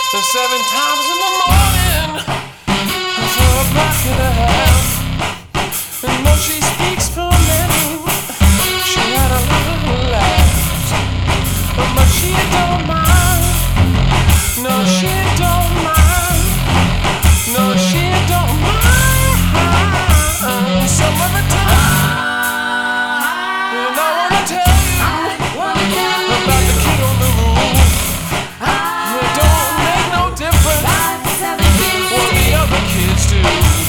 7 times in the morning for a block and a half. And though she speaks for many, she had a little laugh. But she don't mind. No, she don't mind. No, she don't mind. Some of the time. And I wanna tell you about the kid on the roof. It don't make no difference what the other kids do.